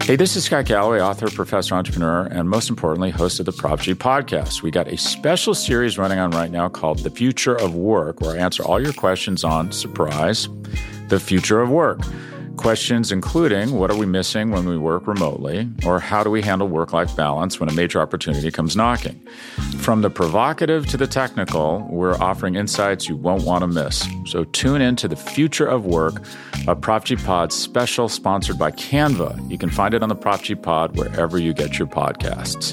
Hey, this is Scott Galloway, author, professor, entrepreneur, and most importantly, host of the Prop G podcast. We got a special series running on right now called The Future of Work, where I answer all your questions on, surprise, the future of work. Questions including, what are we missing when we work remotely? Or how do we handle work-life balance when a major opportunity comes knocking? From the provocative to the technical, we're offering insights you won't want to miss. So tune in to The Future of Work, a Prop G Pod special sponsored by Canva. You can find it on the Prop G Pod wherever you get your podcasts.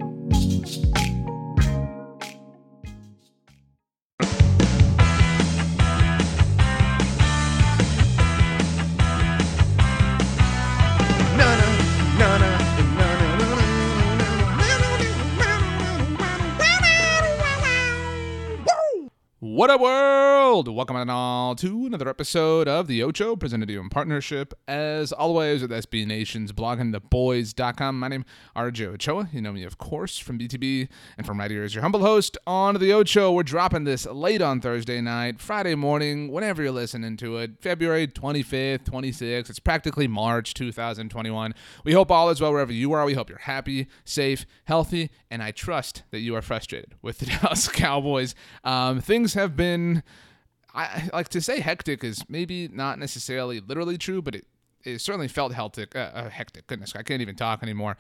What up, world? Welcome on all to another episode of The Ocho, presented to you in partnership, as always, with SB Nation's bloggingtheboys.com. My name is RJ Ochoa. You know me, of course, from BTB, and from right here as your humble host on The Ocho. We're dropping this late on Thursday night, Friday morning, whenever you're listening to it, February 25th, 26th. It's practically March 2021. We hope all is well wherever you are. We hope you're happy, safe, healthy, and I trust that you are frustrated with the Dallas Cowboys. Things have been, I like to say hectic is maybe not necessarily literally true, but it certainly felt hectic. Goodness, I can't even talk anymore.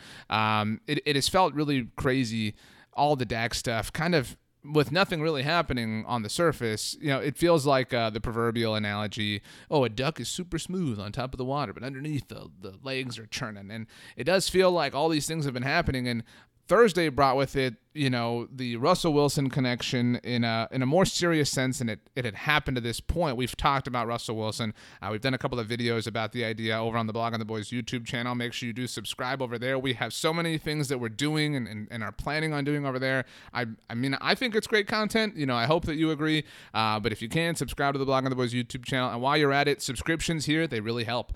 It has felt really crazy, all the Dak stuff, kind of with nothing really happening on the surface. You know, it feels like the proverbial analogy, a duck is super smooth on top of the water, but underneath the legs are churning. And it does feel like all these things have been happening, and Thursday brought with it, the Russell Wilson connection in a more serious sense than it had happened to this point. We've talked about Russell Wilson. We've done a couple of videos about the idea over on the Blog on the Boys YouTube channel. Make sure you do subscribe over there. We have so many things that we're doing and are planning on doing over there. I mean, I think it's great content. I hope that you agree. But if you can, subscribe to the Blog on the Boys YouTube channel. And while you're at it, subscriptions here, they really help.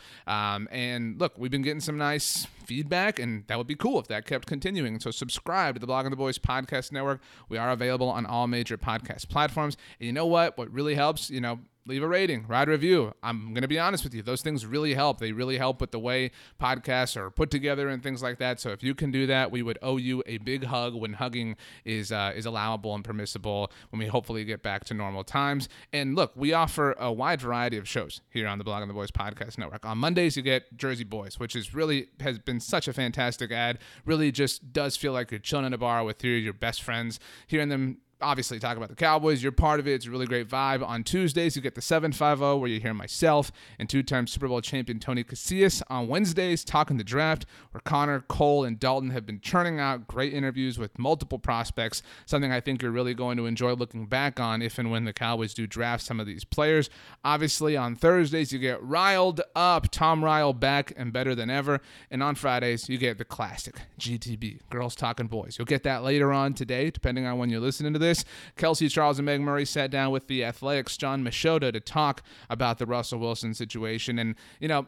And look, we've been getting some nice feedback, and that would be cool if that kept continuing. So subscribe to the Blog on the Boys Podcast Network. We are available on all major podcast platforms. And you know what? What really helps, leave a rating, write a review. I'm going to be honest with you. Those things really help. They really help with the way podcasts are put together and things like that. So if you can do that, we would owe you a big hug when hugging is allowable and permissible when we hopefully get back to normal times. And look, we offer a wide variety of shows here on the Blog on the Boys Podcast Network. On Mondays, you get Jersey Boys, which has been such a fantastic ad. Really just does feel like you're chilling in a bar with your best friends, hearing them obviously talk about the Cowboys. You're part of it. It's a really great vibe. On Tuesdays, you get the 750, where you hear myself and two-time Super Bowl champion Tony Casillas. On Wednesdays, Talking the Draft, where Connor, Cole, and Dalton have been churning out great interviews with multiple prospects, something I think you're really going to enjoy looking back on if and when the Cowboys do draft some of these players. Obviously, on Thursdays, you get Riled Up, Tom Ryle back and better than ever. And on Fridays, you get the classic GTB, Girls Talking Boys. You'll get that later on today, depending on when you're listening to this. Kelsey Charles and Meg Murray sat down with the Athletics' John Machota to talk about the Russell Wilson situation. And,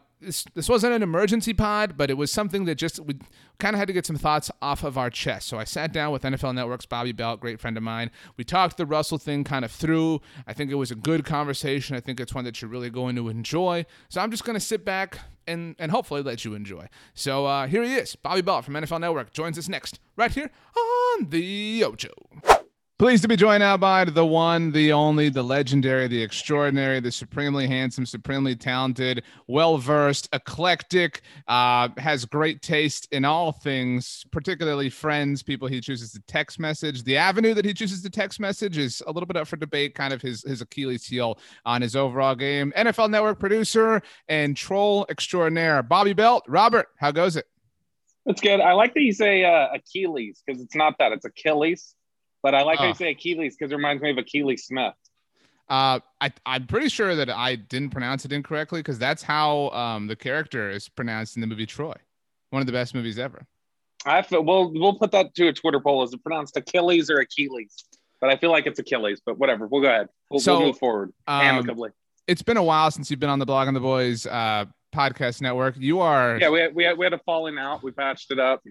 this wasn't an emergency pod, but it was something that we kind of had to get some thoughts off of our chest. So I sat down with NFL Network's Bobby Belt, great friend of mine. We talked the Russell thing kind of through. I think it was a good conversation. I think it's one that you're really going to enjoy. So I'm just going to sit back and hopefully let you enjoy. So here he is, Bobby Belt from NFL Network, joins us next, right here on The Ocho. Pleased to be joined now by the one, the only, the legendary, the extraordinary, the supremely handsome, supremely talented, well-versed, eclectic, has great taste in all things, particularly friends, people he chooses to text message. The avenue that he chooses to text message is a little bit up for debate, kind of his Achilles heel on his overall game. NFL Network producer and troll extraordinaire, Bobby Belt. Robert, how goes it? It's good. I like that you say Achilles, because it's not that. It's Achilles. But I like how you say Achilles because it reminds me of Achilles Smith. I'm pretty sure that I didn't pronounce it incorrectly, because that's how the character is pronounced in the movie Troy, one of the best movies ever. We'll put that to a Twitter poll. Is it pronounced Achilles or Achilles? But I feel like it's Achilles. But whatever, we'll go ahead. We'll move forward amicably. It's been a while since you've been on the Blog on the Boys podcast network. You are we had a falling out. We patched it up.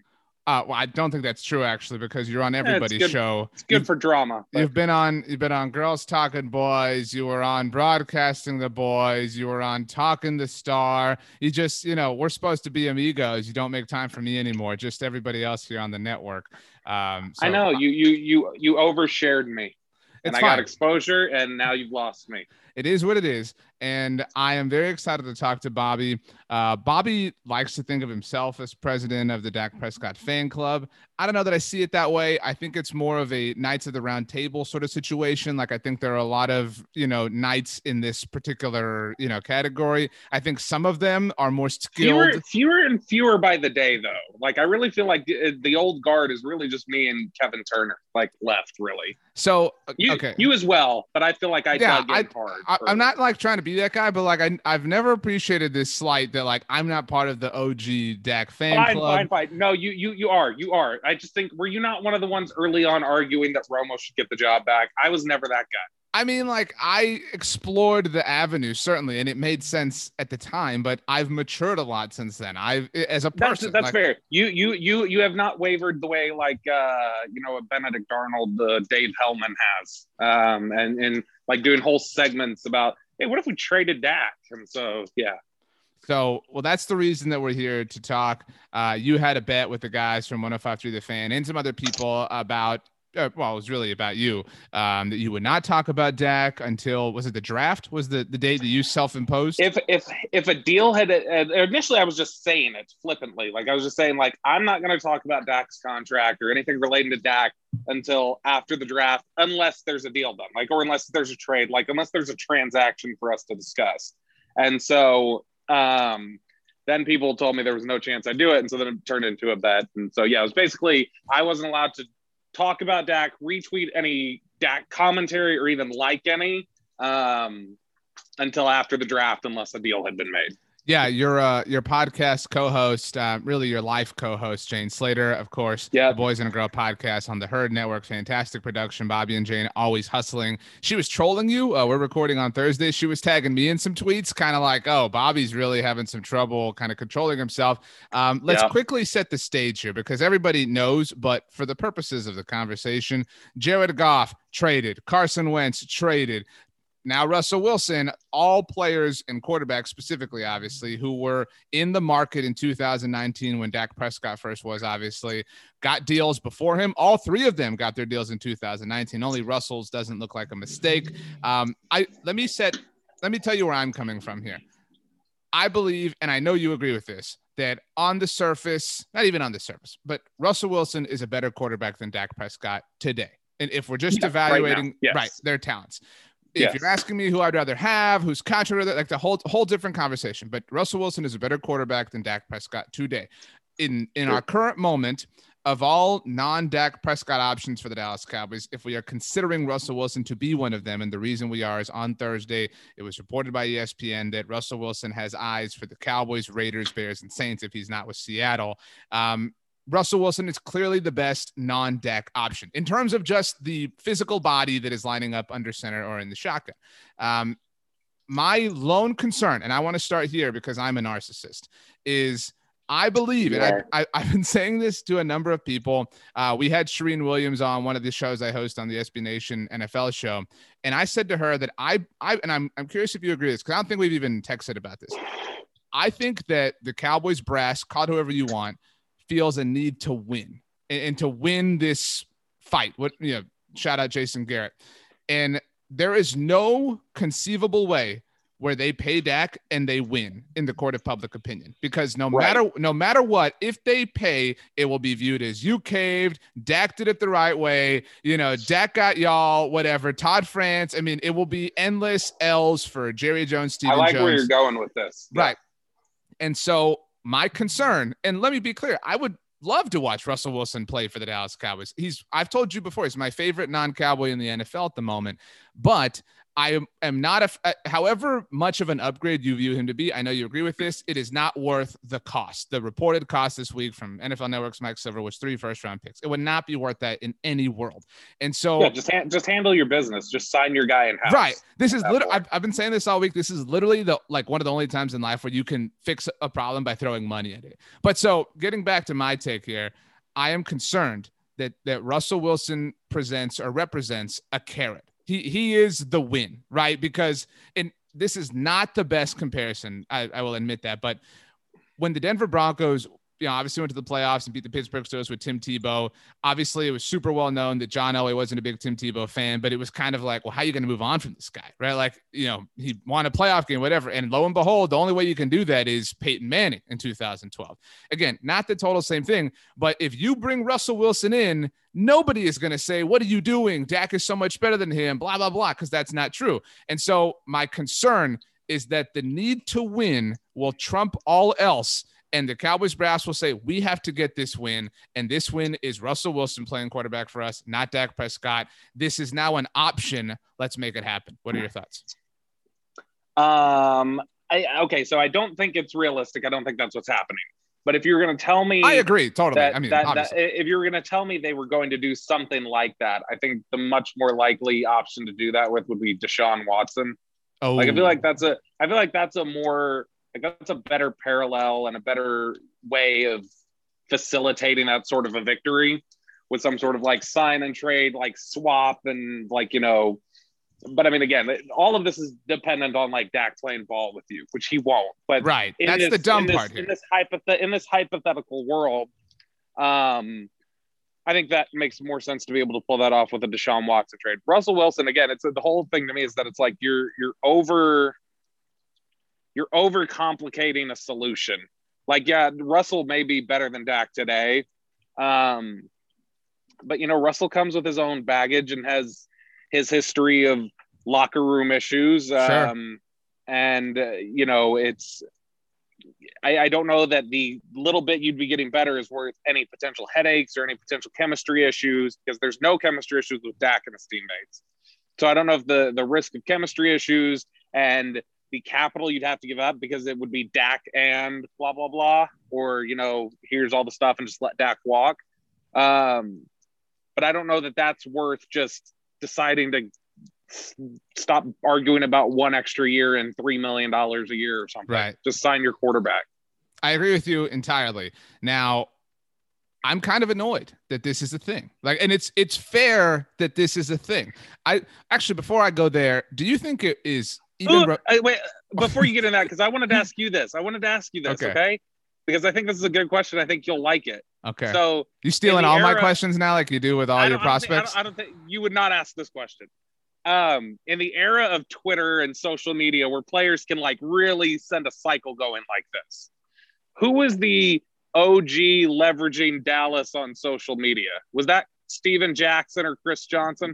Well, I don't think that's true actually, because you're on everybody's show. It's good for drama. But you've been on Girls Talking Boys. You were on Broadcasting the Boys. You were on Talking the Star. You just, we're supposed to be amigos. You don't make time for me anymore. Just everybody else here on the network. I know you overshared me. And I got exposure, and now you've lost me. It is what it is. And I am very excited to talk to Bobby. Bobby likes to think of himself as president of the Dak Prescott fan club. I don't know that I see it that way. I think it's more of a Knights of the Round Table sort of situation. Like, I think there are a lot of, knights in this particular, category. I think some of them are more skilled. Fewer and fewer by the day, though. Like, I really feel like the old guard is really just me and Kevin Turner, like, left, really. So, you as well, but I feel like I dug in hard. I'm not like trying to be that guy, but like I've never appreciated this slight that like I'm not part of the OG Dak fan club. Fine. No, you are. I just think, were you not one of the ones early on arguing that Romo should get the job back? I was never that guy. I mean, like, I explored the avenue, certainly, and it made sense at the time, but I've matured a lot since then. As a person. That's fair. You have not wavered the way, like, Benedict Arnold, Dave Hellman has, and like doing whole segments about, hey, what if we traded Dak? And so, yeah. So, well, that's the reason that we're here to talk. You had a bet with the guys from 105.3 The Fan and some other people about, it was really about you, that you would not talk about Dak until, was it the draft? Was the date that you self-imposed? If a deal had, initially I was just saying it flippantly. Like, I was just saying, like, I'm not going to talk about Dak's contract or anything relating to Dak until after the draft, unless there's a deal done, like, or unless there's a trade, like, unless there's a transaction for us to discuss. And so, then people told me there was no chance I'd do it. And so then it turned into a bet. And so, yeah, it was basically, I wasn't allowed to talk about Dak, retweet any Dak commentary or even like any until after the draft, unless a deal had been made. Yeah, your podcast co-host, really your life co-host, Jane Slater, of course. Yeah. The Boys and a Girl podcast on the Herd Network. Fantastic production. Bobby and Jane always hustling. She was trolling you. We're recording on Thursday. She was tagging me in some tweets, kind of like, oh, Bobby's really having some trouble kind of controlling himself. Let's quickly set the stage here because everybody knows, but for the purposes of the conversation, Jared Goff traded. Carson Wentz traded. Now, Russell Wilson, all players and quarterbacks specifically, obviously, who were in the market in 2019 when Dak Prescott first was, obviously, got deals before him. All three of them got their deals in 2019. Only Russell's doesn't look like a mistake. Let me tell you where I'm coming from here. I believe, and I know you agree with this, that on the surface, not even on the surface, but Russell Wilson is a better quarterback than Dak Prescott today. And if we're just evaluating their talents. If you're asking me who I'd rather have, who's contrary, like the whole different conversation. But Russell Wilson is a better quarterback than Dak Prescott today. In our current moment, of all non-Dak Prescott options for the Dallas Cowboys, if we are considering Russell Wilson to be one of them, and the reason we are is on Thursday, it was reported by ESPN that Russell Wilson has eyes for the Cowboys, Raiders, Bears, and Saints if he's not with Seattle. Russell Wilson is clearly the best non-Dak option in terms of just the physical body that is lining up under center or in the shotgun. My lone concern, and I want to start here because I'm a narcissist, is I believe, and I've been saying this to a number of people. We had Shereen Williams on one of the shows I host on the SB Nation NFL show, and I said to her that I'm curious if you agree with this because I don't think we've even texted about this. I think that the Cowboys brass, call it whoever you want, feels a need to win and to win this fight. Shout out Jason Garrett. And there is no conceivable way where they pay Dak and they win in the court of public opinion, because no matter what, if they pay, it will be viewed as you caved. Dak did it the right way. Dak got y'all, whatever. Todd France. I mean, it will be endless L's for Jerry Jones, Stephen Jones. I like where you're going with this. Right. And so my concern, and let me be clear, I would love to watch Russell Wilson play for the Dallas Cowboys. I've told you before, he's my favorite non-Cowboy in the NFL at the moment, but I am not however much of an upgrade you view him to be. I know you agree with this. It is not worth the cost. The reported cost this week from NFL Network's Mike Silver was 3 first-round picks. It would not be worth that in any world. And so just handle your business. Just sign your guy in house. Right. This is literally, I've been saying this all week. This is literally one of the only times in life where you can fix a problem by throwing money at it. But so getting back to my take here, I am concerned that Russell Wilson presents or represents a carrot. He is the win, right? Because, and this is not the best comparison, I will admit that, but when the Denver Broncos, obviously went to the playoffs and beat the Pittsburgh Steelers with Tim Tebow. Obviously, it was super well known that John Elway wasn't a big Tim Tebow fan, but it was kind of like, well, how are you going to move on from this guy, right? Like, he won a playoff game, whatever. And lo and behold, the only way you can do that is Peyton Manning in 2012. Again, not the total same thing, but if you bring Russell Wilson in, nobody is going to say, what are you doing? Dak is so much better than him, blah, blah, blah, because that's not true. And so my concern is that the need to win will trump all else. And the Cowboys brass will say, we have to get this win. And this win is Russell Wilson playing quarterback for us, not Dak Prescott. This is now an option. Let's make it happen. What are your thoughts? Okay, so I don't think it's realistic. I don't think that's what's happening. But if you're going to tell me, I agree totally. That if you were going to tell me they were going to do something like that, I think the much more likely option to do that with would be Deshaun Watson. Oh, like I feel like that's a better parallel and a better way of facilitating that sort of a victory with some sort of like sign and trade, like swap and like, but I mean, again, all of this is dependent on like Dak playing ball with you, which he won't. But right, that's the dumb part here. In this hypothetical world, I think that makes more sense to be able to pull that off with a Deshaun Watson trade. Russell Wilson, again, the whole thing to me is that it's like you're overcomplicating a solution. Like, yeah, Russell may be better than Dak today. But, Russell comes with his own baggage and has his history of locker room issues. Sure. I don't know that the little bit you'd be getting better is worth any potential headaches or any potential chemistry issues, because there's no chemistry issues with Dak and his teammates. So I don't know if the risk of chemistry issues and the capital you'd have to give up, because it would be Dak and blah, blah, blah, or, here's all the stuff and just let Dak walk. But I don't know that that's worth just deciding to stop arguing about one extra year and $3 million a year or something. Right. Just sign your quarterback. I agree with you entirely. Now, I'm kind of annoyed that this is a thing. Like, and it's fair that this is a thing. I actually, before I go there, do you think it is wait, before you get in that, because I wanted to ask you this. Okay? Because I think this is a good question. I think you'll like it. Okay. So you stealing all my questions now, like you do with all your prospects? I don't think you would not ask this question. In the era of Twitter and social media, where players can like really send a cycle going like this, who was the OG leveraging Dallas on social media? Was that Steven Jackson or Chris Johnson?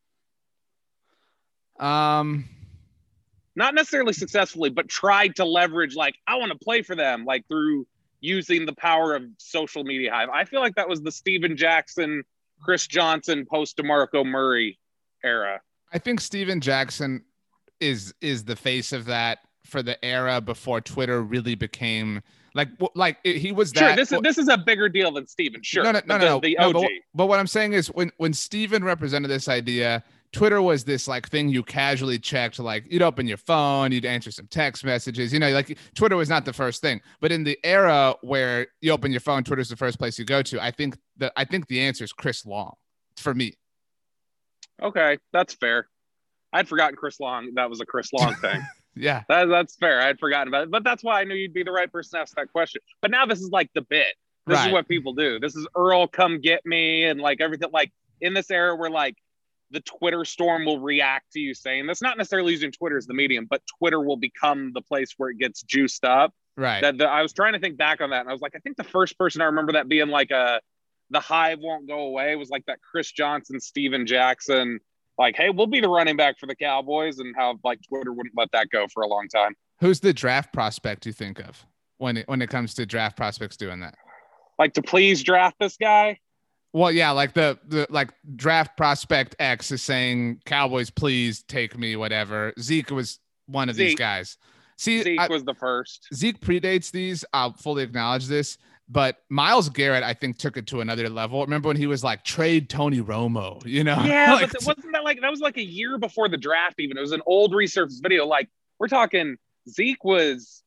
Not necessarily successfully, but tried to leverage, like, I want to play for them, like through using the power of social media hive. I feel like that was the Steven Jackson, Chris Johnson, post DeMarco Murray era. I think Steven Jackson is the face of that for the era before Twitter really became he was that. Sure, this is a bigger deal than Steven. Sure. No. The OG. But what I'm saying is when Steven represented this idea, Twitter was this like thing you casually checked, like you'd open your phone, you'd answer some text messages, like Twitter was not the first thing. But in the era where you open your phone, Twitter's the first place you go to. I think the answer is Chris Long for me. Okay, that's fair. I'd forgotten Chris Long. That was a Chris Long thing. Yeah, that's fair. I'd forgotten about it, but that's why I knew you'd be the right person to ask that question. But now this is like the bit. This is what people do. This is Earl, come get me, and like everything. Like in this era where like the Twitter storm will react to you saying this, not necessarily using Twitter as the medium, but Twitter will become the place where it gets juiced up. Right. I was trying to think back on that, and I was like, I think the first person I remember that being like the hive won't go away was like that Chris Johnson, Steven Jackson, like, hey, we'll be the running back for the Cowboys, and how like Twitter wouldn't let that go for a long time. Who's the draft prospect you think of when it comes to draft prospects doing that? Like, to please draft this guy? Well, yeah, like the like draft prospect X is saying, Cowboys, please take me, whatever. Zeke was one of these guys. See, Zeke was the first. Zeke predates these. I'll fully acknowledge this. But Myles Garrett, I think, took it to another level. Remember when he was like, trade Tony Romo, Yeah, like, but wasn't that was like a year before the draft even? It was an old resurfaced video. Like, we're talking Zeke was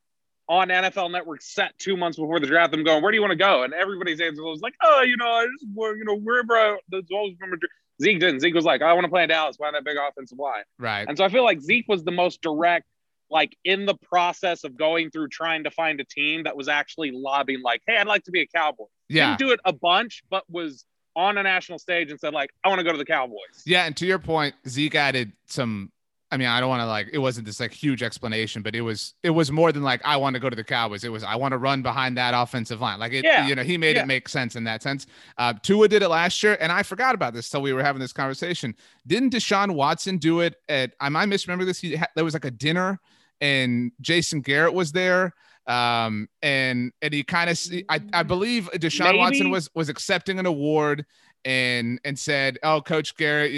on NFL Network set 2 months before the draft. I'm going, where do you want to go? And everybody's answer was like, oh, I just, wherever that's always remember. Zeke didn't. Zeke was like, I want to play in Dallas, find that big offensive line. Right. And so I feel like Zeke was the most direct, like in the process of going through trying to find a team that was actually lobbying, like, hey, I'd like to be a Cowboy. Yeah. Didn't do it a bunch, but was on a national stage and said, like, I want to go to the Cowboys. Yeah. And to your point, Zeke added some. I mean, I don't want to it wasn't this like huge explanation, but it was more than like, I want to go to the Cowboys. It was, I want to run behind that offensive line. Like he made it make sense in that sense. Tua did it last year. And I forgot about this till we were having this conversation. Didn't Deshaun Watson do it at, I might misremember this. There was like a dinner and Jason Garrett was there. And he kind of, I believe Deshaun Watson was accepting an award and said, oh, Coach Garrett,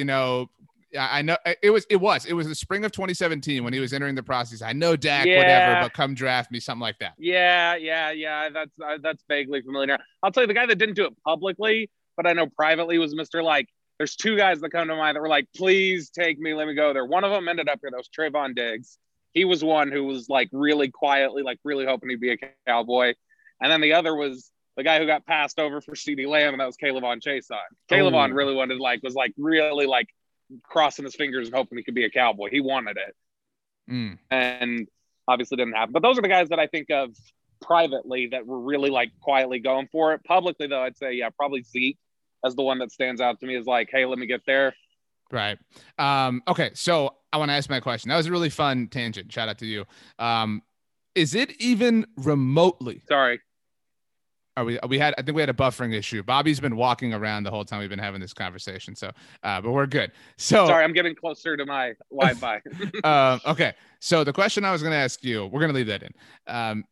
I know it was the spring of 2017 when he was entering the process. I know Dak, whatever, but come draft me, something like that. Yeah. That's vaguely familiar. I'll tell you the guy that didn't do it publicly, but I know privately was Mr. Like, there's two guys that come to mind that were like, please take me, let me go there. One of them ended up here. That was Trayvon Diggs. He was one who was like really quietly, like really hoping he'd be a Cowboy. And then the other was the guy who got passed over for CeeDee Lamb, and that was Kayvon Chaisson. Kayvon really wanted, was really crossing his fingers and hoping he could be a Cowboy. He wanted it. And obviously didn't happen. But those are the guys that I think of privately that were really like quietly going for it. Publicly, though, I'd say, probably Zeke as the one that stands out to me is like, hey, let me get there. Right. Okay. So I want to ask my question. That was a really fun tangent. Shout out to you. Is it even remotely? Sorry. I think we had a buffering issue. Bobby's been walking around the whole time we've been having this conversation. So, but we're good. So sorry, I'm getting closer to my Wi-Fi. Okay. So the question I was going to ask you, we're going to leave that in.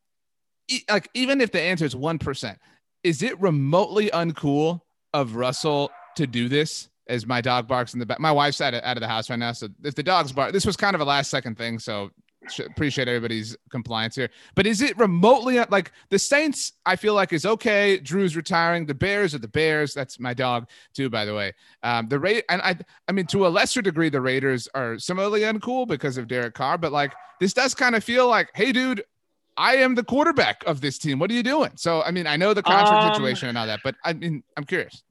Even if the answer is 1%, is it remotely uncool of Russell to do this? As my dog barks in the back, my wife's out of the house right now. So if the dogs bark, this was kind of a last second thing. So appreciate everybody's compliance here. But is it remotely like the Saints? I feel like is okay. Drew's retiring. The Bears are the Bears. That's my dog too, by the way. I mean, to a lesser degree, the Raiders are similarly uncool because of Derek Carr. But like this does kind of feel like, hey, dude, I am the quarterback of this team. What are you doing? So I mean, I know the contract situation and all that, but I mean, I'm curious.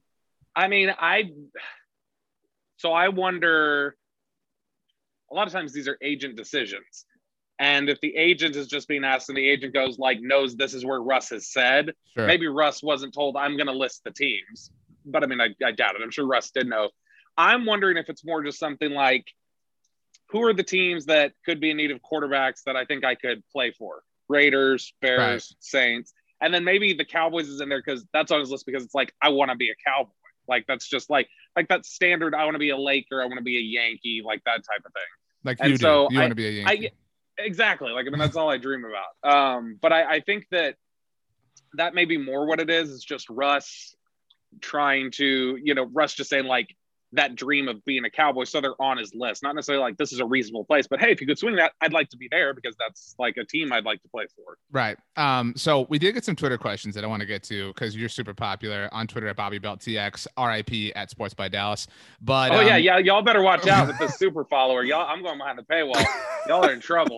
So I wonder, a lot of times these are agent decisions. And if the agent is just being asked and the agent goes like, knows this is where Russ has said, sure. Maybe Russ wasn't told I'm going to list the teams. But I mean, I doubt it. I'm sure Russ did know. I'm wondering if it's more just something like, who are the teams that could be in need of quarterbacks that I think I could play for? Raiders, Bears, right. Saints. And then maybe the Cowboys is in there because that's on his list because it's like, I want to be a Cowboy. Like, that's just like that standard. I want to be a Laker. I want to be a Yankee, like that type of thing. Like and you so do. You want to be a Yankee. Exactly. Like, I mean, that's all I dream about. But I think that may be more what it is. It's just Russ trying to, Russ just saying like that dream of being a Cowboy. So they're on his list, not necessarily like this is a reasonable place, but hey, if you could swing that, I'd like to be there because that's like a team I'd like to play for. Right. So we did get some Twitter questions that I want to get to because you're super popular on Twitter at BobbyBeltTX, RIP at Sports by Dallas. But yeah, y'all better watch out with this super follower. Y'all, I'm going behind the paywall. Y'all are in trouble.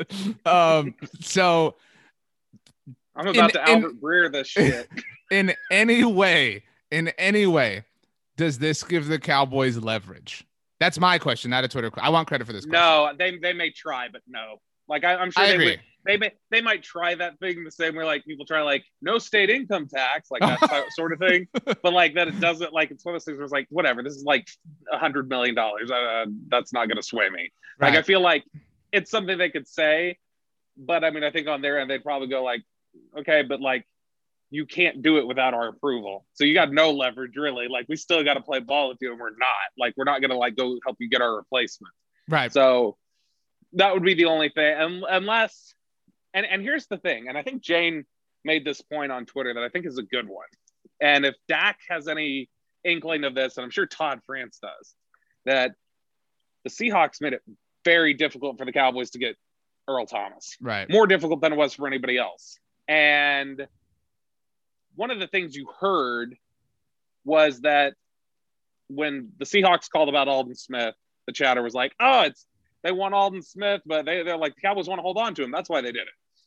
So I'm about to Albert Breer this shit. In any way, does this give the Cowboys leverage? That's my question, not a Twitter. I want credit for this question. No, they may try, but no. Like I'm sure they might try that thing the same way like people try like no state income tax, like that sort of thing. But like that it doesn't like it's one of those things where it's like whatever. This is like $100 million. That's not going to sway me. Right. Like I feel like it's something they could say, but I mean I think on their end they'd probably go like, okay, but like. You can't do it without our approval. So you got no leverage really. Like we still got to play ball with you and we're not like, we're not going to like go help you get our replacement. Right. So that would be the only thing unless, and here's the thing. And I think Jane made this point on Twitter that I think is a good one. And if Dak has any inkling of this, and I'm sure Todd France does, that the Seahawks made it very difficult for the Cowboys to get Earl Thomas. Right. More difficult than it was for anybody else. And one of the things you heard was that when the Seahawks called about Aldon Smith, the chatter was like, oh, they want Aldon Smith, but they're like, the Cowboys want to hold on to him. That's why they did it.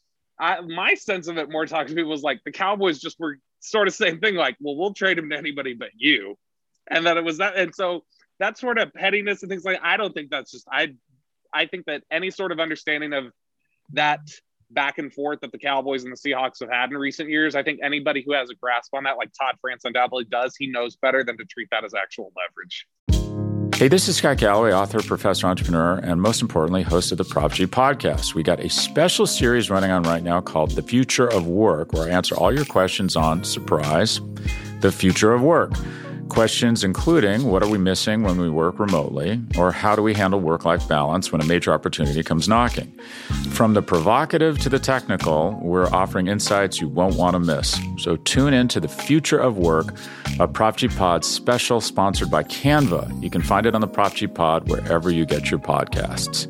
my sense of it more talking to people was like the Cowboys just were sort of same thing, like, well, we'll trade him to anybody but you. And then it was that. And so that sort of pettiness and things like, I don't think that's just, I think that any sort of understanding of that back and forth that the Cowboys and the Seahawks have had in recent years, I think anybody who has a grasp on that, like Todd France undoubtedly does, he knows better than to treat that as actual leverage. Hey, this is Scott Galloway, author, professor, entrepreneur, and most importantly, host of the Prop G podcast. We got a special series running on right now called The Future of Work, where I answer all your questions on, surprise, the future of work. Questions including, what are we missing when we work remotely? Or how do we handle work-life balance when a major opportunity comes knocking? From the provocative to the technical, we're offering insights you won't want to miss. So tune in to The Future of Work, a Prop G Pod special sponsored by Canva. You can find it on the Prop G Pod wherever you get your podcasts.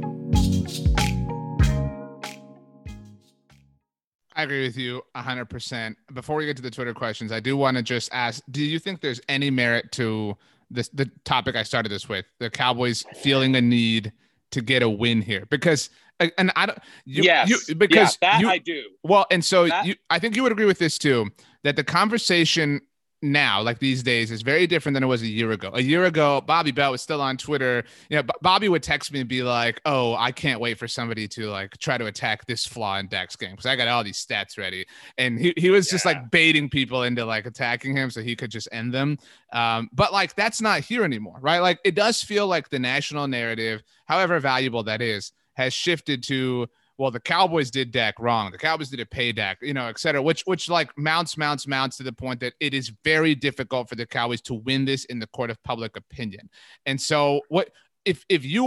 I agree with you 100%. Before we get to the Twitter questions, I do want to just ask, do you think there's any merit to this, the topic I started this with, the Cowboys feeling a need to get a win here? Because, and I don't, I do. Well, and so I think you would agree with this too, that the conversation now, like these days, is very different than it was a year ago. A year ago, Bobby Bell was still on Twitter. You know, Bobby would text me and be like, "Oh, I can't wait for somebody to like try to attack this flaw in Dak's game because I got all these stats ready." And he was just like baiting people into like attacking him so he could just end them. But like that's not here anymore, right? Like it does feel like the national narrative, however valuable that is, has shifted to, well, the Cowboys did Dak wrong. The Cowboys didn't pay Dak, you know, et cetera, which like mounts to the point that it is very difficult for the Cowboys to win this in the court of public opinion. And so what if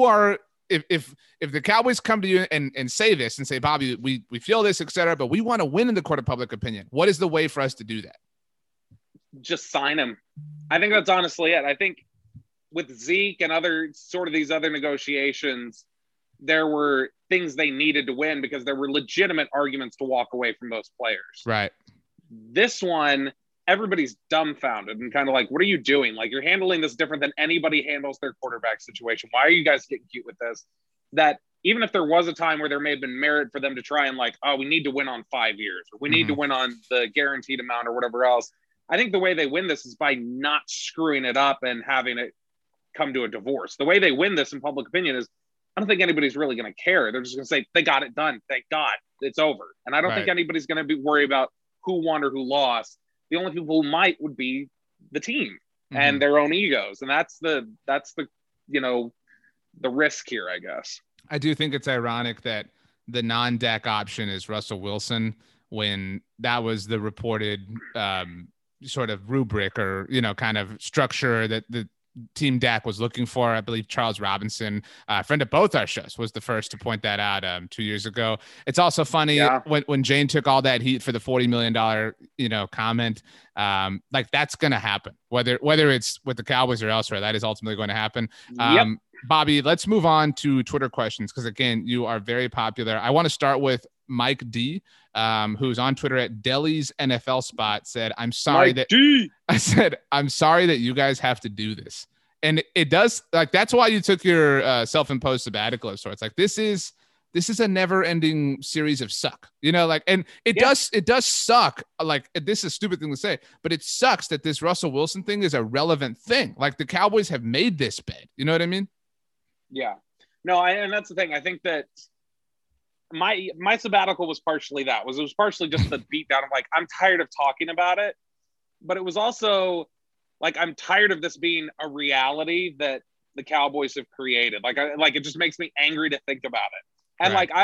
the Cowboys come to you and say this and say, Bobby, we feel this, et cetera, but we want to win in the court of public opinion, what is the way for us to do that? Just sign him. I think that's honestly it. I think with Zeke and these other negotiations, there were things they needed to win because there were legitimate arguments to walk away from those players. Right. This one, everybody's dumbfounded and kind of like, what are you doing? Like, you're handling this different than anybody handles their quarterback situation. Why are you guys getting cute with this? That even if there was a time where there may have been merit for them to try and like, oh, we need to win on 5 years, or we need to win on the guaranteed amount or whatever else. I think the way they win this is by not screwing it up and having it come to a divorce. The way they win this in public opinion is, I don't think anybody's really going to care. They're just going to say, they got it done. Thank God it's over. And I don't think anybody's going to be worried about who won or who lost. The only people who might would be the team and their own egos. And that's the, you know, the risk here, I guess. I do think it's ironic that the non-Dak option is Russell Wilson when that was the reported sort of rubric or, you know, kind of structure that the Team Dak was looking for. I believe Charles Robinson, a friend of both our shows, was the first to point that out 2 years ago. It's also funny when Jane took all that heat for the $40 million, you know, comment, like that's going to happen, whether it's with the Cowboys or elsewhere, that is ultimately going to happen. Bobby, let's move on to Twitter questions. Cause again, you are very popular. I want to start with Mike D, who's on Twitter at Delhi's NFL Spot, said, I'm sorry I'm sorry that you guys have to do this. And it does, like, that's why you took your self-imposed sabbatical of sorts. Like this is a never ending series of suck, you know, like, and it does suck. Like, this is a stupid thing to say, but it sucks that this Russell Wilson thing is a relevant thing. Like the Cowboys have made this bed. You know what I mean? Yeah, no, and that's the thing. I think that my sabbatical was partially that. It was partially just the beatdown. I'm like, I'm tired of talking about it, but it was also like, I'm tired of this being a reality that the Cowboys have created. Like it just makes me angry to think about it. And like,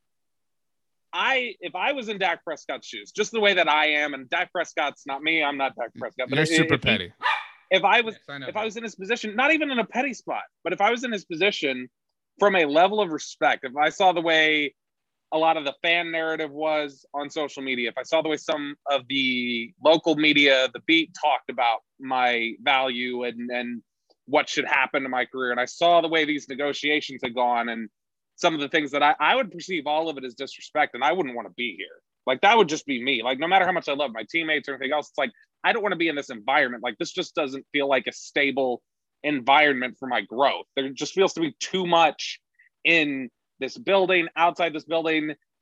if I was in Dak Prescott's shoes, just the way that I am, and Dak Prescott's not me, I'm not Dak Prescott, but you're super petty. If I was in his position, not even in a petty spot, but if I was in his position from a level of respect, if I saw the way a lot of the fan narrative was on social media, if I saw the way some of the local media, the beat, talked about my value and what should happen to my career, and I saw the way these negotiations had gone and some of the things that I would perceive all of it as disrespect, and I wouldn't want to be here. Like, that would just be me. Like, no matter how much I love my teammates or anything else, it's like, I don't want to be in this environment. Like, this just doesn't feel like a stable environment for my growth. There just feels to be too much in this building, outside this building,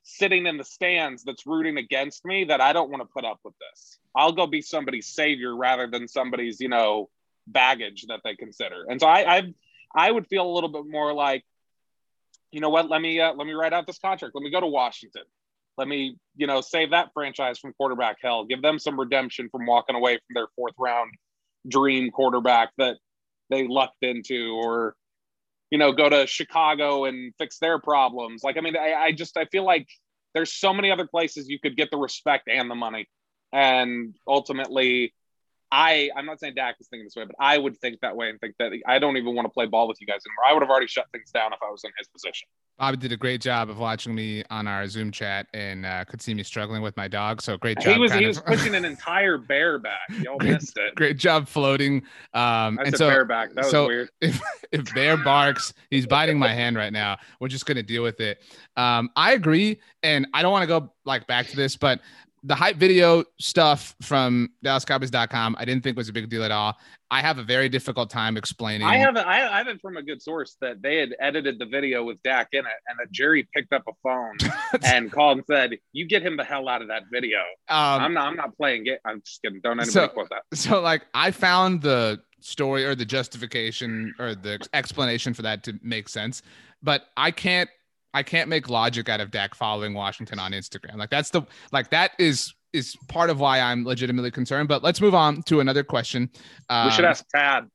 sitting in the stands that's rooting against me that I don't want to put up with this. I'll go be somebody's savior rather than somebody's, baggage that they consider. And so I would feel a little bit more like, you know what, let me write out this contract. Let me go to Washington. Let me, save that franchise from quarterback hell. Give them some redemption from walking away from their 4th round dream quarterback that they lucked into, or, go to Chicago and fix their problems. Like, I mean, I feel like there's so many other places you could get the respect and the money. And ultimately, I'm not saying Dak is thinking this way, but I would think that way and think that I don't even want to play ball with you guys anymore. I would have already shut things down if I was in his position. Bobby did a great job of watching me on our Zoom chat and could see me struggling with my dog. So great job. He was pushing an entire bear back. Y'all missed it. Great job floating. Bear back. That was weird. If bear barks, he's biting my hand right now. We're just going to deal with it. I agree. And I don't want to go back to this, but the hype video stuff from DallasCowboys.com, I didn't think was a big deal at all. I have a very difficult time explaining. I have it from a good source that they had edited the video with Dak in it, and that Jerry picked up a phone and called and said, "You get him the hell out of that video." I'm not playing it. I'm just kidding. Don't anybody quote that. So I found the story or the justification or the explanation for that to make sense, but I can't make logic out of Dak following Washington on Instagram. That is part of why I'm legitimately concerned. But let's move on to another question. We should ask Tad.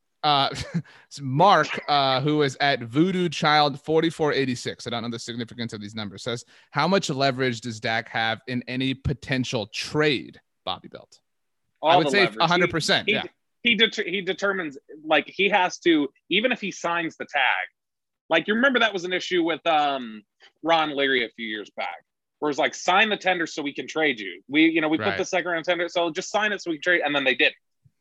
Mark, who is at Voodoo Child 4486. I don't know the significance of these numbers. Says, how much leverage does Dak have in any potential trade? Bobby Belt. I would say 100%. Yeah. He determines, he has to, even if he signs the tag. You remember that was an issue with Ron Leary a few years back, where it's sign the tender so we can trade you. We put the second round tender, so just sign it so we can trade, and then they did.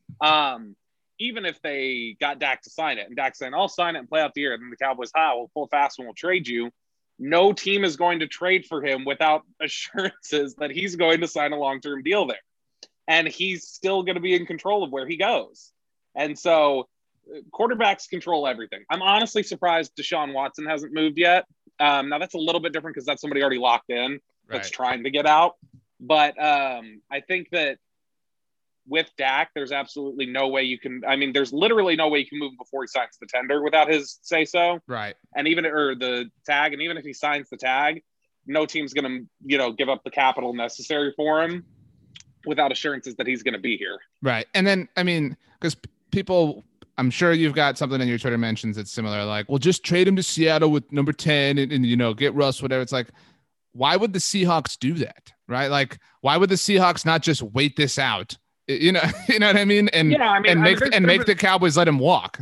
Even if they got Dak to sign it, and Dak saying, "I'll sign it and play out the year," and then the Cowboys, we'll pull fast and we'll trade you. No team is going to trade for him without assurances that he's going to sign a long-term deal there, and he's still going to be in control of where he goes. And so quarterbacks control everything. I'm honestly surprised Deshaun Watson hasn't moved yet. Now that's a little bit different because that's somebody already locked in that's trying to get out. But I think that with Dak, there's absolutely no way you can. I mean, there's literally no way you can move before he signs the tender without his say so. Right. And the tag, and even if he signs the tag, no team's going to give up the capital necessary for him without assurances that he's going to be here. Right. And then because people. I'm sure you've got something in your Twitter mentions that's similar. Well, just trade him to Seattle with number 10 and get Russ, whatever. It's why would the Seahawks do that? Right? Why would the Seahawks not just wait this out? You know what I mean? And make the Cowboys let him walk.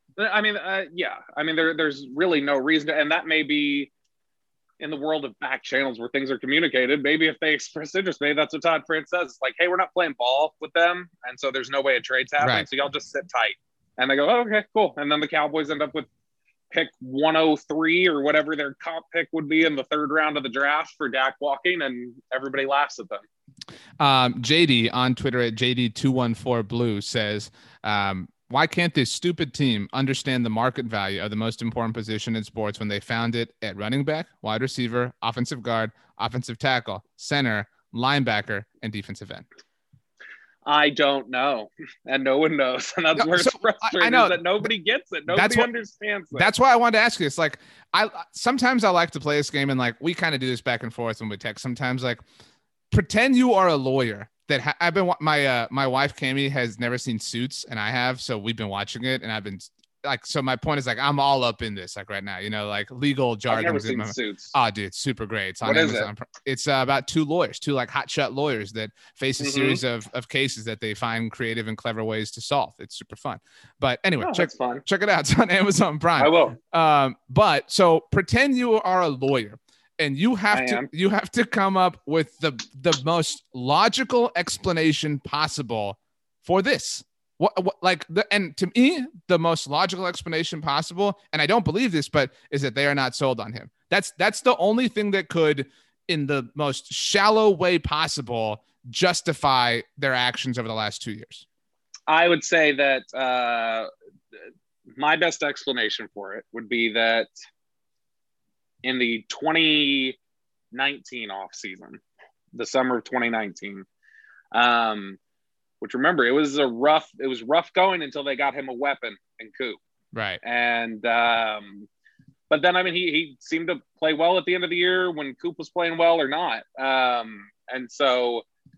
There's really no reason to, and that may be in the world of back channels where things are communicated. Maybe if they express interest, maybe that's what Todd France says. It's hey, we're not playing ball with them. And so there's no way a trade's happening. Right. So y'all just sit tight. And they go, oh, okay, cool. And then the Cowboys end up with pick 103 or whatever their comp pick would be in the 3rd round of the draft for Dak walking, and everybody laughs at them. JD on Twitter at JD214Blue says, why can't this stupid team understand the market value of the most important position in sports when they found it at running back, wide receiver, offensive guard, offensive tackle, center, linebacker, and defensive end? I don't know, and no one knows, and that's where it's frustrating. I know that nobody gets it. Nobody understands it. That's why I wanted to ask you this. Sometimes I like to play this game, and we kind of do this back and forth when we text. Sometimes pretend you are a lawyer. That I've been. My wife Cami has never seen Suits, and I have, so we've been watching it, and I've been. So my point is I'm all up in this right now, legal jargon. I've never seen Suits. Oh, dude, it's super great. It's on what Amazon. Is it? It's about two hotshot lawyers that face a series of cases that they find creative and clever ways to solve. It's super fun. But anyway, check it out. It's on Amazon Prime. I will. But so pretend you are a lawyer and you have to come up with the most logical explanation possible for this. And to me, the most logical explanation possible, and I don't believe this, but is that they are not sold on him. That's the only thing that could, in the most shallow way possible, justify their actions over the last 2 years. I would say that my best explanation for it would be that in the 2019 off season, the summer of 2019. Which, remember, it was rough going until they got him a weapon in Coop. Right. And but then, I mean, he seemed to play well at the end of the year when Coop was playing well or not. And so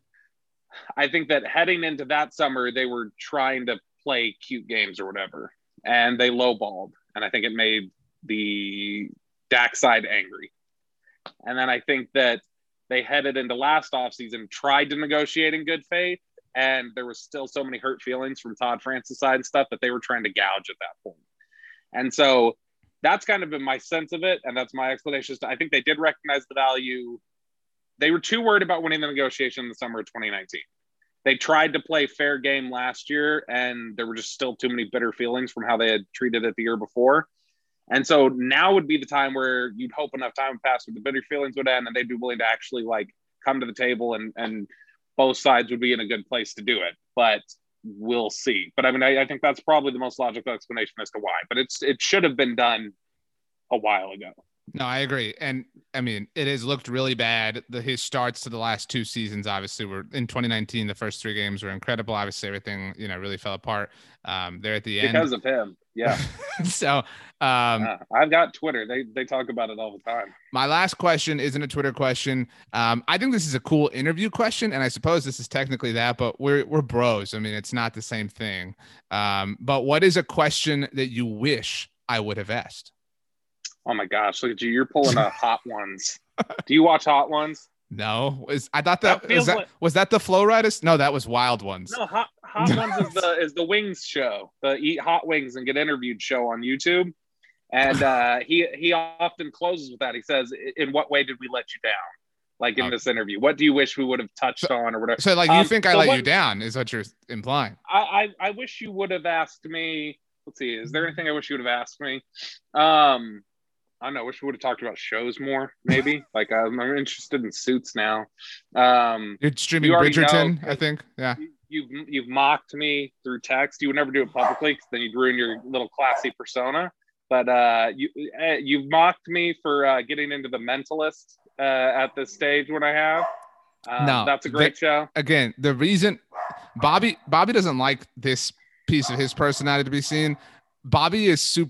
I think that heading into that summer, they were trying to play cute games or whatever, and they lowballed. And I think it made the Dak side angry. And then I think that they headed into last offseason, tried to negotiate in good faith, and there was still so many hurt feelings from Todd Francis' side and stuff that they were trying to gouge at that point. And so that's kind of been my sense of it, and that's my explanation. I think they did recognize the value. They were too worried about winning the negotiation in the summer of 2019. They tried to play fair game last year, and there were just still too many bitter feelings from how they had treated it the year before. And so now would be the time where you'd hope enough time would pass with the bitter feelings would end, and they'd be willing to actually like come to the table, and both sides would be in a good place to do it. But we'll see. But I mean, I think that's probably the most logical explanation as to why. But it should have been done a while ago. No, I agree. And I mean, it has looked really bad. His starts to the last two seasons, obviously, were in 2019. The first three games were incredible. Obviously, everything, really fell apart there at the end. Because of him. Yeah. So I've got Twitter. They talk about it all the time. My last question isn't a Twitter question. I think this is a cool interview question, and I suppose this is technically that, but we're bros. I mean, it's not the same thing. But what is a question that you wish I would have asked? Oh my gosh, look at you. You're pulling a Hot Ones. Do you watch Hot Ones? No. I thought was that the Flow Riders? No, that was Wild Ones. No, Hot Ones is the Wings show, the Eat Hot Wings and Get Interviewed show on YouTube. And he often closes with that. He says, "In what way did we let you down? Like in this interview, what do you wish we would have touched on or whatever?" So like you think I let you down is what you're implying. I wish you would have asked me. Let's see. Is there anything I wish you would have asked me? I don't know. I wish we would have talked about shows more, maybe. Like, I'm interested in Suits now. You're streaming Bridgerton, I think. Yeah. You've mocked me through text. You would never do it publicly because then you'd ruin your little classy persona. But you've mocked me for getting into The Mentalist at this stage when I have. No, that's a great show. Again, the reason Bobby doesn't like this piece of his personality to be seen. Bobby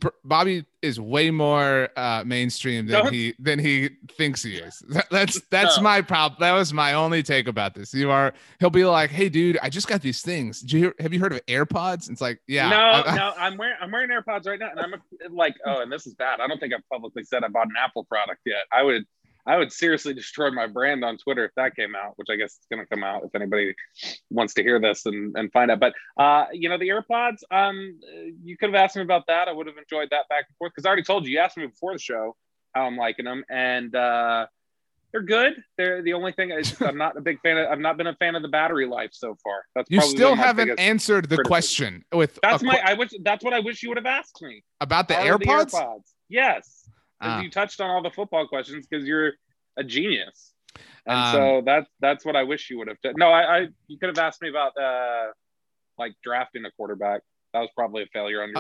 is way more mainstream than he thinks he is. That's my problem. That was my only take about this. He'll be like, "Hey dude, I just got these things. Have you heard of AirPods?" It's like, yeah. No, I'm wearing AirPods right now, and I'm like, oh, and this is bad. I don't think I've publicly said I bought an Apple product yet. I would seriously destroy my brand on Twitter if that came out, which I guess is going to come out if anybody wants to hear this and find out. But, the AirPods, you could have asked me about that. I would have enjoyed that back and forth because I already told you. You asked me before the show how I'm liking them. And they're good. They're the only thing I'm not a big fan of. I've not been a fan of the battery life so far. That's you still haven't answered the question. That's what I wish you would have asked me. About the AirPods? Yes. You touched on all the football questions because you're a genius, and so that's what I wish you would have done. No, you could have asked me about like drafting a quarterback. That was probably a failure on your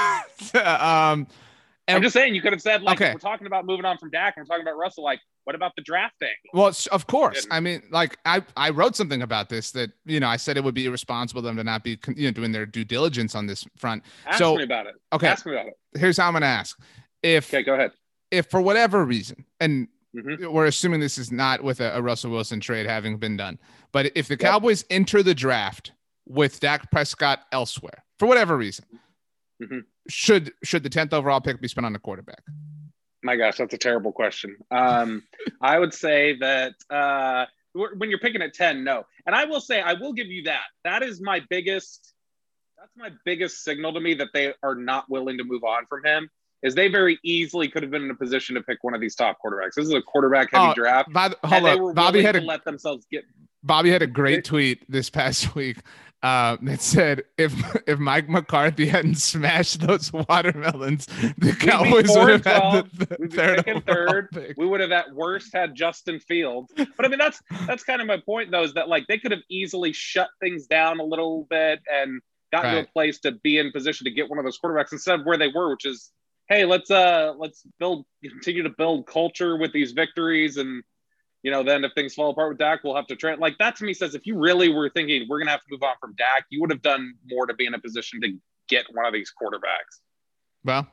part. I'm just saying you could have said like we're talking about moving on from Dak and we're talking about Russell. Like, what about the draft thing? Well, of course. I mean, like I wrote something about this that I said it would be irresponsible of them to not be doing their due diligence on this front. Ask me about it. Okay, ask me about it. Here's how I'm going to ask. Okay, go ahead. If for whatever reason, and we're assuming this is not with a Russell Wilson trade having been done, but if the Cowboys enter the draft with Dak Prescott elsewhere, for whatever reason, should the 10th overall pick be spent on the quarterback? My gosh, that's a terrible question. I would say that when you're picking at 10, no. And I will say, I will give you that. That's my biggest signal to me that they are not willing to move on from him. Is they very easily could have been in a position to pick one of these top quarterbacks. This is a quarterback-heavy draft. Bobby had to let themselves get. Bobby had a great tweet this past week that said, "If Mike McCarthy hadn't smashed those watermelons, the Cowboys would have had the third pick. We would have at worst had Justin Fields." But I mean, that's kind of my point, though, is that like they could have easily shut things down a little bit and gotten to a place to be in position to get one of those quarterbacks instead of where they were, which is, hey, let's continue to build culture with these victories and then if things fall apart with Dak, we'll have to trade. Like, that to me says if you really were thinking we're going to have to move on from Dak, you would have done more to be in a position to get one of these quarterbacks. Well,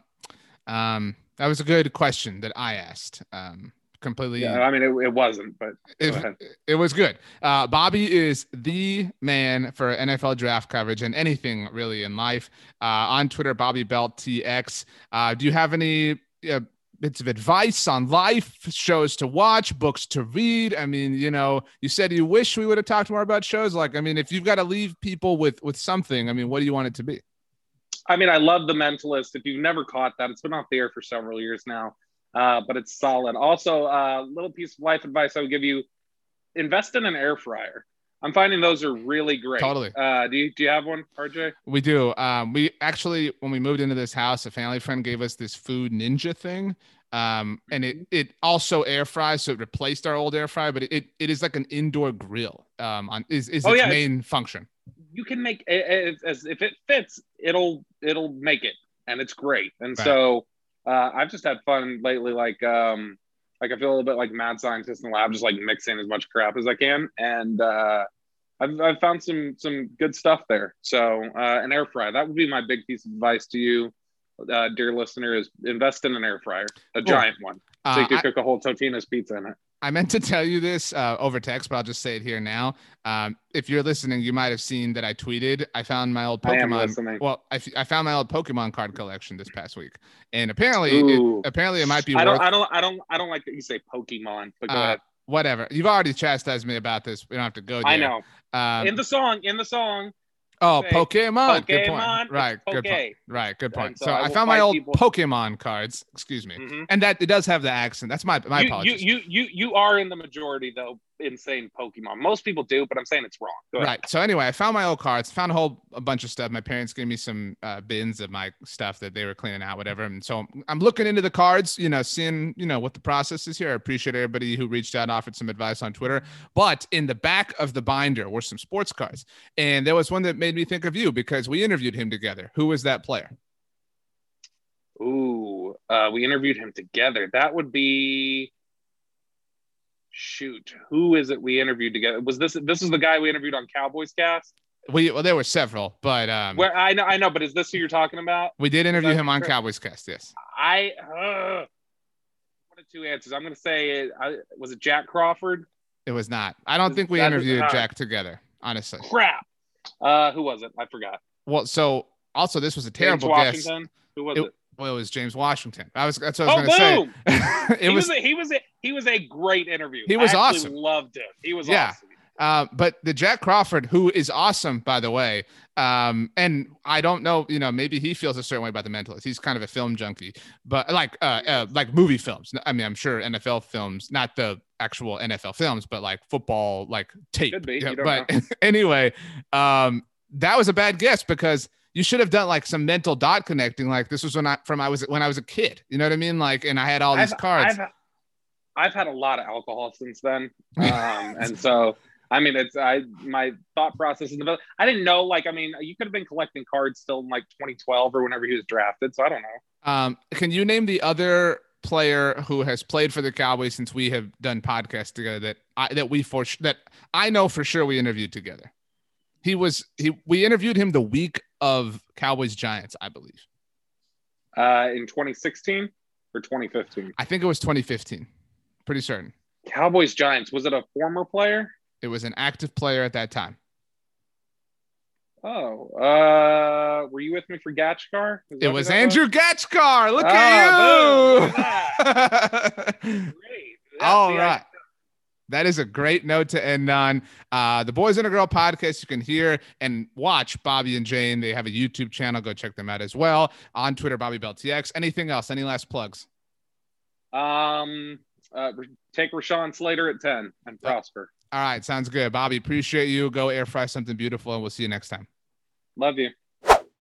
that was a good question that I asked. Completely. Yeah, I mean, it wasn't, but it was good. Bobby is the man for NFL draft coverage and anything really in life. On Twitter, Bobby Belt TX. Do you have any bits of advice on life, shows to watch, books to read? I mean, you said you wish we would have talked more about shows. Like, I mean, if you've got to leave people with something, I mean, what do you want it to be? I mean, I love The Mentalist. If you've never caught that, it's been off the air for several years now. But it's solid. Also, a little piece of life advice I would give you: invest in an air fryer. I'm finding those are really great. Totally. Do you have one, RJ? We do. We actually, when we moved into this house, a family friend gave us this Food Ninja thing. And it also air fries, so it replaced our old air fryer, but it is like an indoor grill. Is its main function. You can make it as if it fits, it'll make it, and it's great. And right. So I've just had fun lately. Like I feel a little bit like mad scientist in the lab, just like mixing as much crap as I can. And I've found some good stuff there. So an air fryer, that would be my big piece of advice to you, dear listener, is invest in an air fryer, a giant one, so you can cook a whole Totino's pizza in it. I meant to tell you this over text, but I'll just say it here now. If you're listening, you might have seen that I tweeted. I found my old Pokemon. I am listening. Well, I found my old Pokemon card collection this past week, and apparently it might be. I don't like that you say Pokemon. But go ahead. Whatever. You've already chastised me about this. We don't have to go there. I know. In the song. Oh, Pokemon. Good point. Right. Good point. Right. Good point. So I found my old Pokemon cards. Excuse me. Mm-hmm. And that it does have the accent. That's my apologies. You are in the majority though in saying Pokemon. Most people do, but I'm saying it's wrong. Go ahead. Right. So anyway, I found my old cards. Found a bunch of stuff. My parents gave me some bins of my stuff that they were cleaning out, whatever. And so I'm looking into the cards. Seeing what the process is here. I appreciate everybody who reached out and offered some advice on Twitter. But in the back of the binder were some sports cards, and there was one that made me think of you because we interviewed him together. Who was that player? Ooh, we interviewed him together. That would be, shoot, who is it we interviewed together? Was this is the guy we interviewed on Cowboys Cast? Well, there were several, but where I know, but is this who you're talking about? We did interview him on Cowboys Cast, yes. One of two answers. I'm going to say, was it Jack Crawford? It was not. I don't think we interviewed Jack together, honestly. Crap. Who was it? I forgot. Well, so also this was a terrible guess. Who was it? Well, it was James Washington. That's what I was going to say. He was a great interview. He was awesome. Loved him. He was awesome. But the Jack Crawford, who is awesome, by the way, and I don't know, maybe he feels a certain way about The Mentalist. He's kind of a film junkie, but like movie films. I mean, I'm sure NFL films, not the actual NFL films, but like football, like tape. Could be. But anyway, that was a bad guess because you should have done like some mental dot connecting. Like this was when I was a kid. You know what I mean? Like, and I had all these cards. I've had a lot of alcohol since then, and so. I mean, my thought process is I didn't know, you could have been collecting cards still in like 2012 or whenever he was drafted. So I don't know. Can you name the other player who has played for the Cowboys since we have done podcasts together that I know for sure we interviewed together? We interviewed him the week of Cowboys Giants, I believe. In 2016 or 2015? I think it was 2015. Pretty certain. Cowboys Giants. Was it a former player? It was an active player at that time. Oh, were you with me for Gatchkar? It was Andrew Gatchkar. Look at you. Great. All right. That is a great note to end on. The Boys and a Girl podcast, you can hear and watch Bobby and Jane. They have a YouTube channel. Go check them out as well. On Twitter, Bobby Bell TX. Anything else? Any last plugs? Take Rashawn Slater at 10 and prosper. All right. Sounds good. Bobby, appreciate you. Go air fry something beautiful, and we'll see you next time. Love you.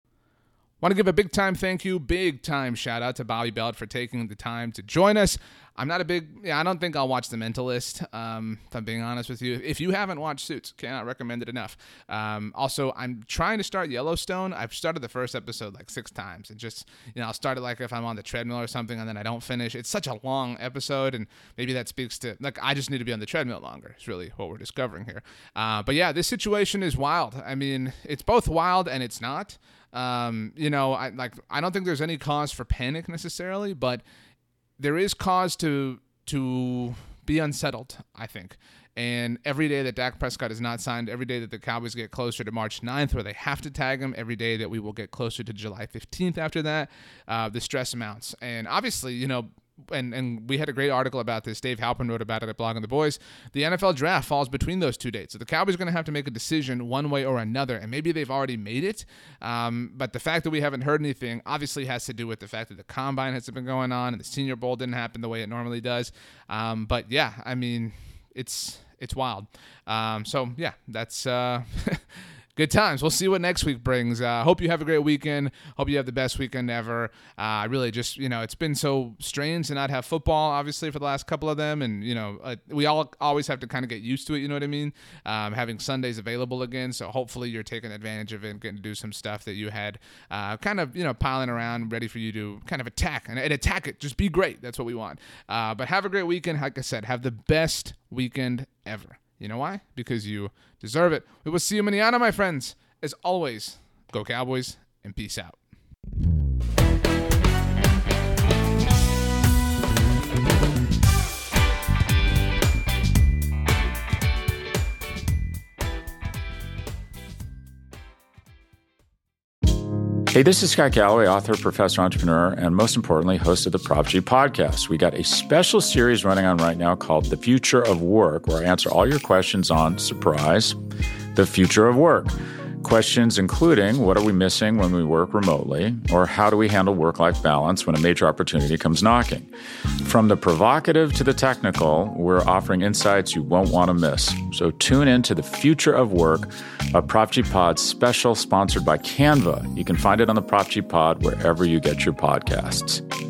Want to give a big time thank you, big time shout out to Bobby Belt for taking the time to join us I'm not a big, I don't think I'll watch The Mentalist, if I'm being honest with you. If you haven't watched Suits, cannot recommend it enough. Also, I'm trying to start Yellowstone. I've started the first episode like 6 times. And just, I'll start it like if I'm on the treadmill or something, and then I don't finish. It's such a long episode, and maybe that speaks to, like, I just need to be on the treadmill longer. It's really what we're discovering here. But yeah, this situation is wild. I mean, it's both wild and it's not. I don't think there's any cause for panic necessarily, but there is cause to be unsettled, I think. And every day that Dak Prescott is not signed, every day that the Cowboys get closer to March 9th where they have to tag him, every day that we will get closer to July 15th after that, the stress amounts. And obviously, and we had a great article about this. Dave Halpin wrote about it at Blogging the Boys. The NFL draft falls between those 2 dates. So the Cowboys are going to have to make a decision one way or another, and maybe they've already made it. But the fact that we haven't heard anything obviously has to do with the fact that the Combine hasn't been going on and the Senior Bowl didn't happen the way it normally does. But yeah, I mean, it's wild. So yeah, that's good times. We'll see what next week brings. Hope you have a great weekend. Hope you have the best weekend ever. Really just, it's been so strange to not have football, obviously, for the last couple of them. And, we all always have to kind of get used to it, you know what I mean? Having Sundays available again. So hopefully you're taking advantage of it and getting to do some stuff that you had piling around, ready for you to kind of attack and attack it. Just be great. That's what we want. But have a great weekend. Like I said, have the best weekend ever. You know why? Because you deserve it. We will see you mañana, my friends. As always, go Cowboys and peace out. Hey, this is Scott Galloway, author, professor, entrepreneur, and most importantly, host of the Prop G podcast. We got a special series running on right now called The Future of Work, where I answer all your questions on, surprise, the future of work. Questions including, what are we missing when we work remotely? Or how do we handle work-life balance when a major opportunity comes knocking? From the provocative to the technical, we're offering insights you won't want to miss. So tune in to The Future of Work, a Prop G Pod special sponsored by Canva. You can find it on the Prop G Pod wherever you get your podcasts.